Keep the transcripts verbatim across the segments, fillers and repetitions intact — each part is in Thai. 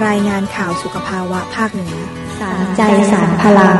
รายงานข่าวสุขภาวะภาคเหนือสารใจสารพลัง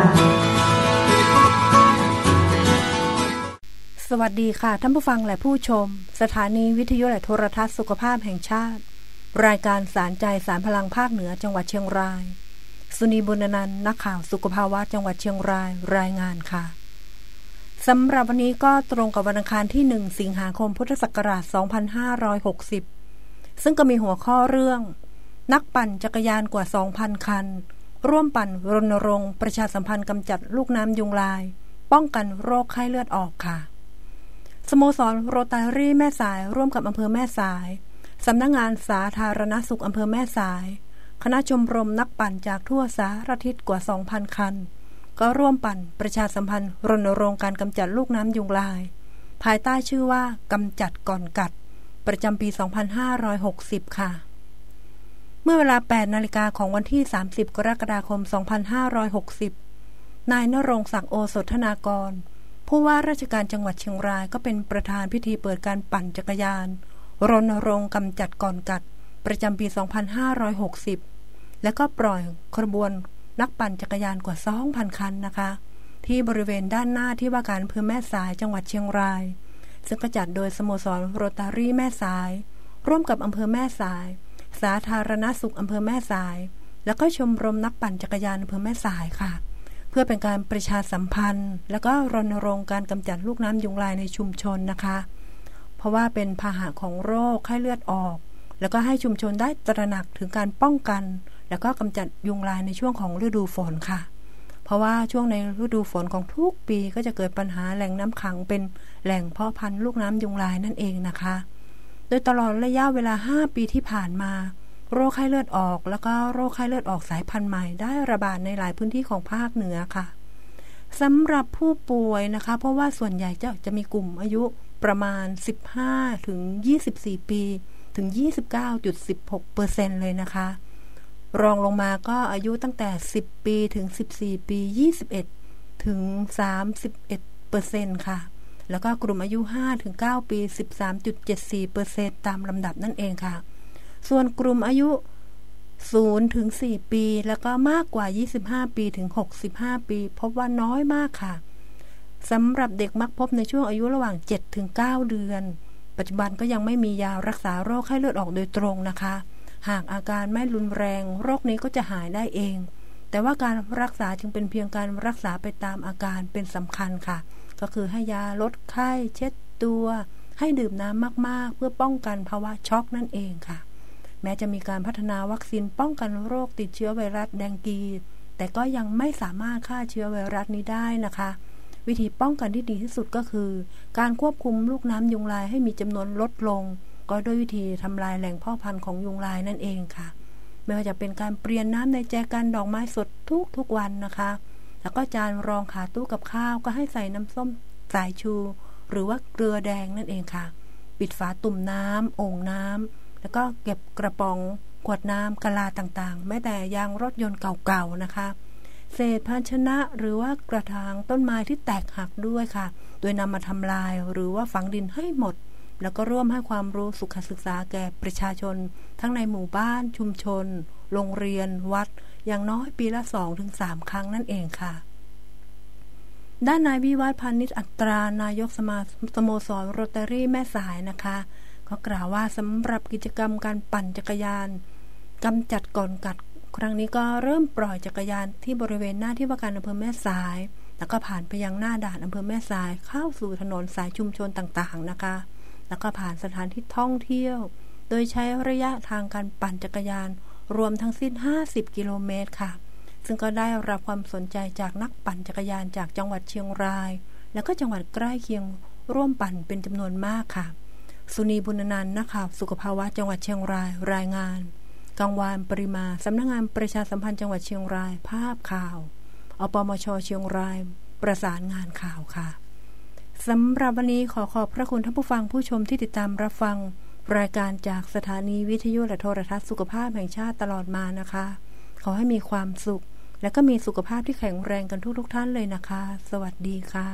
สวัสดีค่ะท่านผู้ฟังและผู้ชมสถานีวิทยุและโทรทัศน์สุขภาพแห่งชาติรายการสารใจสารพลังภาคเหนือจังหวัดเชียงรายสุนีบุญนันท์นักข่าวสุขภาวะจังหวัดเชียงรายรายงานค่ะสำหรับวันนี้ก็ตรงกับวันอังคารที่หนึ่งสิงหาคมพุทธศักราชสองพันห้าร้อยหกสิบซึ่งก็มีหัวข้อเรื่องนักปั่นจักรยานกว่า สองพัน คันร่วมปั่นรณรงค์ประชาสัมพันธ์กำจัดลูกน้ำยุงลายป้องกันโรคไข้เลือดออกค่ะสโมสรโรตารี่แม่สายร่วมกับอำเภอแม่สายสำนักงานสาธารณสุขอำเภอแม่สายคณะชมรมนักปั่นจากทั่วสารทิศกว่า สองพัน คันก็ร่วมปั่นประชาสัมพันธ์รณรงค์การกำจัดลูกน้ำยุงลายภายใต้ชื่อว่ากำจัดก่อนกัดประจำปี สองพันห้าร้อยหกสิบ ค่ะเมื่อเวลา แปด นาฬิกาของวันที่ สามสิบ กรกฎาคม สองพันห้าร้อยหกสิบ นายณรงค์ศักดิ์โอสถธนากรผู้ว่าราชการจังหวัดเชียงรายก็เป็นประธานพิธีเปิดการปั่นจักรยานรณรงค์กำจัดก่อนกัดประจำปี สองพันห้าร้อยหกสิบ และก็ปล่อยขบวนนักปั่นจักรยานกว่า สองพัน คันนะคะที่บริเวณด้านหน้าที่ว่าการอำเภอแม่สายจังหวัดเชียงรายซึ่งก็จัดโดยสโมสรโรตารี่แม่สายร่วมกับอำเภอแม่สายสาธารณสุขอำเภอแม่สายแล้วก็ชมรมนักปั่นจักรยานอำเภอแม่สายค่ะเพื่อเป็นการประชาสัมพันธ์แล้วก็รณรงค์การกำจัดลูกน้ำยุงลายในชุมชนนะคะเพราะว่าเป็นพาหะของโรคไข้เลือดออกแล้วก็ให้ชุมชนได้ตระหนักถึงการป้องกันแล้วก็กำจัดยุงลายในช่วงของฤดูฝนค่ะเพราะว่าช่วงในฤดูฝนของทุกปีก็จะเกิดปัญหาแหล่งน้ำขังเป็นแหล่งเพาะพันธุ์ลูกน้ำยุงลายนั่นเองนะคะโดยตลอดระยะเวลาห้าปีที่ผ่านมาโรคไข้เลือดออกแล้วก็โรคไข้เลือดออกสายพันธุ์ใหม่ได้ระบาดในหลายพื้นที่ของภาคเหนือค่ะสำหรับผู้ป่วยนะคะเพราะว่าส่วนใหญ่จะจะมีกลุ่มอายุประมาณสิบห้าถึงยี่สิบสี่ปีถึง ยี่สิบเก้าจุดหนึ่งหกเปอร์เซ็นต์ เลยนะคะรองลงมาก็อายุตั้งแต่สิบปีถึงสิบสี่ปียี่สิบเอ็ดถึง สามสิบเอ็ดเปอร์เซ็นต์ ค่ะแล้วก็กลุ่มอายุห้าถึงเก้าปี สิบสามจุดเจ็ดสี่เปอร์เซ็นต์ ตามลำดับนั่นเองค่ะส่วนกลุ่มอายุศูนย์ถึงสี่ปีแล้วก็มากกว่ายี่สิบห้าปีถึงหกสิบห้าปีพบว่าน้อยมากค่ะสำหรับเด็กมักพบในช่วงอายุระหว่าง เจ็ดถึงเก้า เดือนปัจจุบันก็ยังไม่มียารักษาโรคไข้เลือดออกโดยตรงนะคะหากอาการไม่รุนแรงโรคนี้ก็จะหายได้เองแต่ว่าการรักษาจึงเป็นเพียงการรักษาไปตามอาการเป็นสำคัญค่ะก็คือให้ยาลดไข้เช็ดตัวให้ดื่มน้ำมากๆเพื่อป้องกันภาวะช็อกนั่นเองค่ะแม้จะมีการพัฒนาวัคซีนป้องกันโรคติดเชื้อไวรัสแดงกีแต่ก็ยังไม่สามารถฆ่าเชื้อไวรัสนี้ได้นะคะวิธีป้องกันที่ดีที่สุดก็คือการควบคุมลูกน้ำยุงลายให้มีจำนวนลดลงก็ด้วยวิธีทำลายแหล่งเพาะพันธุ์ของยุงลายนั่นเองค่ะไม่ว่าจะเป็นการเปลี่ยนน้ำในแจกันดอกไม้สดทุกทุกวันนะคะแล้วก็จานรองขาตู้กับข้าวก็ให้ใส่น้ำส้มสายชูหรือว่าเกลือแดงนั่นเองค่ะปิดฝาตุ่มน้ำโอ่งน้ำแล้วก็เก็บกระป๋องขวดน้ำกะลาต่างๆแม้แต่ยางรถยนต์เก่าๆนะคะเศษภาชนะหรือว่ากระถางต้นไม้ที่แตกหักด้วยค่ะโดยนำมาทำลายหรือว่าฝังดินให้หมดแล้วก็ร่วมให้ความรู้สุขศึกษาแก่ประชาชนทั้งในหมู่บ้านชุมชนโรงเรียนวัดอย่างน้อยปีละ สองถึงสาม ครั้งนั่นเองค่ะด้านนายวิวัฒน์พานิชอัตรานายกสมาสโมสรโรตารี่แม่สายนะคะก็กล่าวว่าสำหรับกิจกรรมการปั่นจักรยานกำจัดก่อนกัดครั้งนี้ก็เริ่มปล่อยจักรยานที่บริเวณหน้าที่ว่าการอำเภอแม่สายแล้วก็ผ่านไปยังหน้าด่านอำเภอแม่สายเข้าสู่ถนนสายชุมชนต่างๆนะคะแล้วก็ผ่านสถานที่ท่องเที่ยวโดยใช้ระยะทางการปั่นจักรยานรวมทั้งสิ้นห้าสิบกิโลเมตรค่ะซึ่งก็ได้รับความสนใจจากนักปั่นจักรยานจากจังหวัดเชียงรายแล้วก็จังหวัดใกล้เคียงร่วมปั่นเป็นจำนวนมากค่ะสุนีบุญนันท์นักข่าวสุขภาวะจังหวัดเชียงรายรายงานกังวานปริมาสำนักงานประชาสัมพันธ์จังหวัดเชียงรายภาพข่าวอปมช.เชียงรายประสานงานข่าวค่ะสำหรับวันนี้ขอขอบพระคุณท่านผู้ฟังผู้ชมที่ติดตามรับฟังรายการจากสถานีวิทยุและโทรทัศน์สุขภาพแห่งชาติตลอดมานะคะขอให้มีความสุขและก็มีสุขภาพที่แข็งแรงกันทุกๆท่านเลยนะคะสวัสดีค่ะ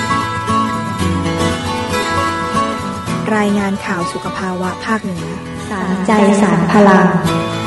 รายงานข่าวสุขภาวะภาคเหนือสารใจสารพลัง